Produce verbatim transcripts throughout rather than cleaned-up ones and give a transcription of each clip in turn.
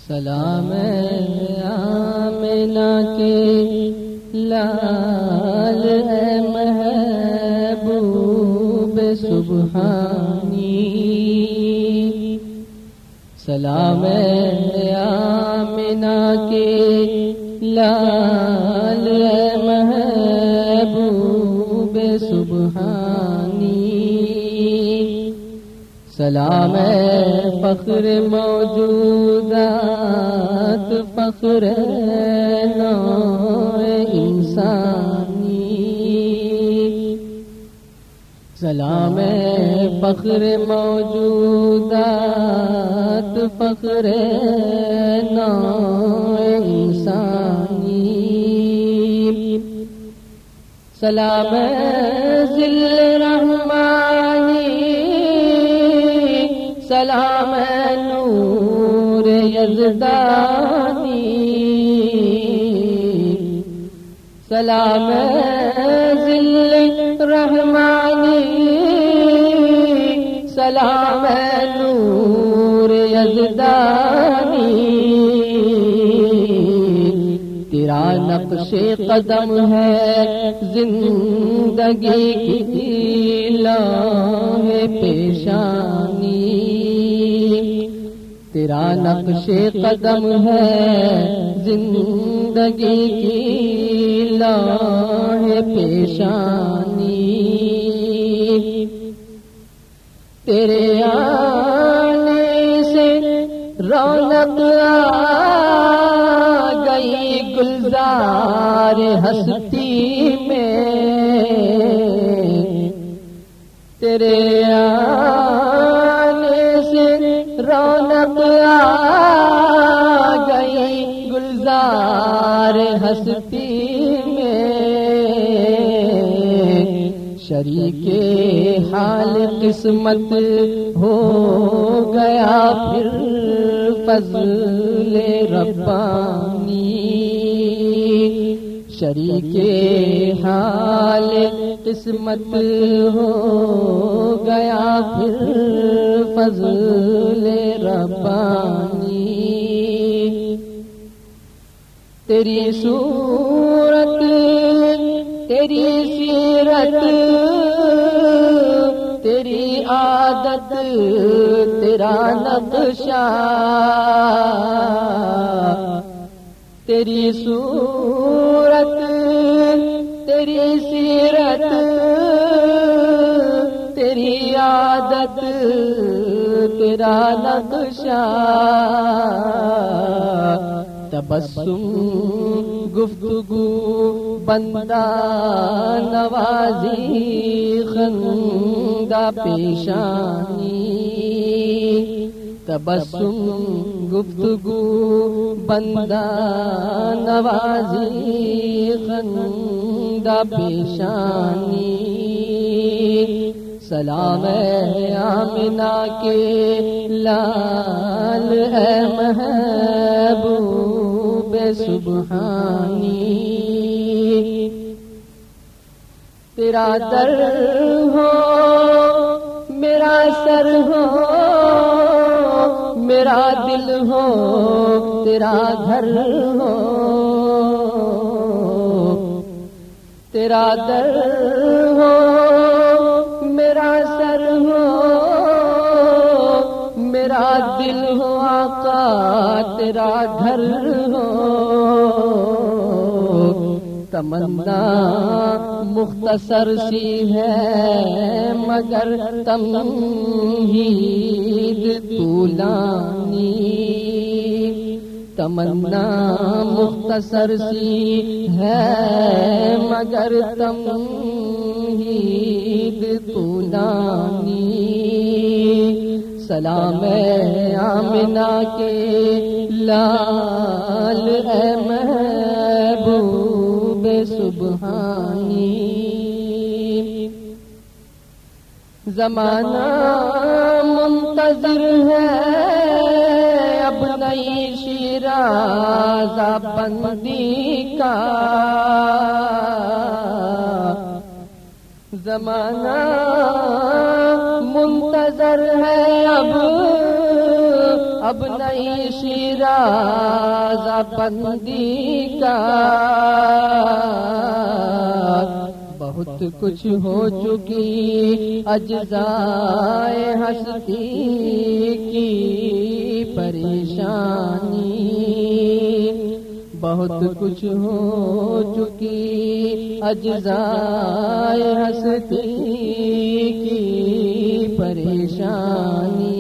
سلام آمنہ کے لال اے محبوب سبحانی، سلام آمنہ کے لال اے محبوب سبحانی، سلام فخر موجودات فخر نوع انسانی، سلام فخر موجودات فخر نوع انسانی، سلام ذل رحمانی، سلام نور یزدانی، سلام ذل رحمانی، سلام نور یزدانی، تیرا نقش قدم ہے زندگی کی لوح پیشانی، تیرا نقش قدم ہے زندگی کی لوح پیشانی، تیرے آنے سے رونق آ گئی گلزار ہستی میں، تیرے آنے سے رونق آ گئی گلزار ہستی میں، شریک حال قسمت ہو گیا پھر فضل ربانی، شریک حال قسمت ہو گیا پھر فضل ربانی، تیری صورت تیری سیرت تیری عادت تیرا نقشہ، تیری صورت تیری سیرت تیری عادت تیرا نقشہ، تبسم گفتگو بندہ نوازی خندہ پیشانی، تبسم گفتگو بندہ نوازی خندہ پیشانی، سلام آمنہ کے لال اے محبوب سبحانی، تیرا در ہو میرا سر ہو میرا دل ہو تیرا گھر ہو، تیرا در ہو میرا سر ہو میرا دل ہو آقا تیرا گھر ہو، تمنا مختصر سی ہے مگر تمہید طولانی، تمنا مختصر سی ہے مگر تمہید طولانی، سلام آمنہ کے لال اے محبوب سبحانی، زمانہ منتظر ہے اب نئی شیراز بندی کا، زمانہ منتظر ہے اب اب نہیں شیراز بندی کا، بہت کچھ ہو چکی اجزائے ہستی کی پریشانی، بہت کچھ ہو چکی اجزائے ہستی کی پریشانی،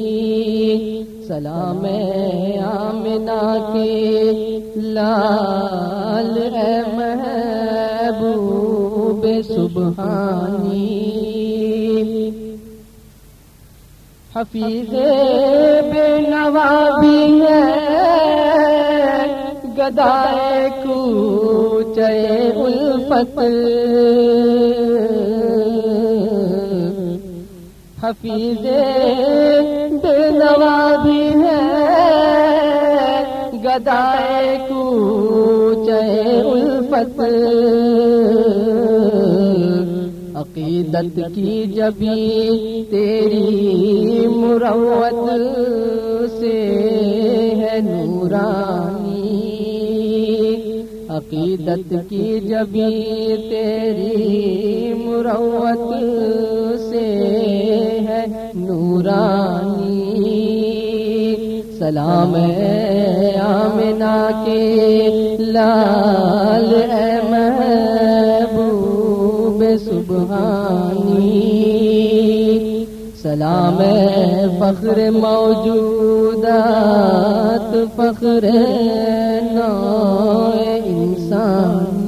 سلام آمنہ کے لال اے محبوب سبحانی، حفیظ بے نوا بھی ہے گدائے کوچے الفت، حفیظ بے نوا بھی ہے گدائے کوچے الفت، عقیدت کی جبی تیری مروت سے ہے نورانی، عقیدت کی جبی تیری مروت سے ہے نورانی، سلام آمنہ کے لال اے محبوب سبحانی، سلام فخر موجودات فخر نوع انسان،